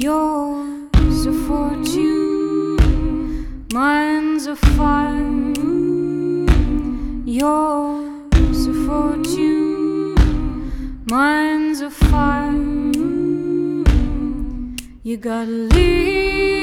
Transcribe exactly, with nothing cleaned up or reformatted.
Yours a fortune, mine's a fire. Yours a fortune, mine's a fire. You gotta leave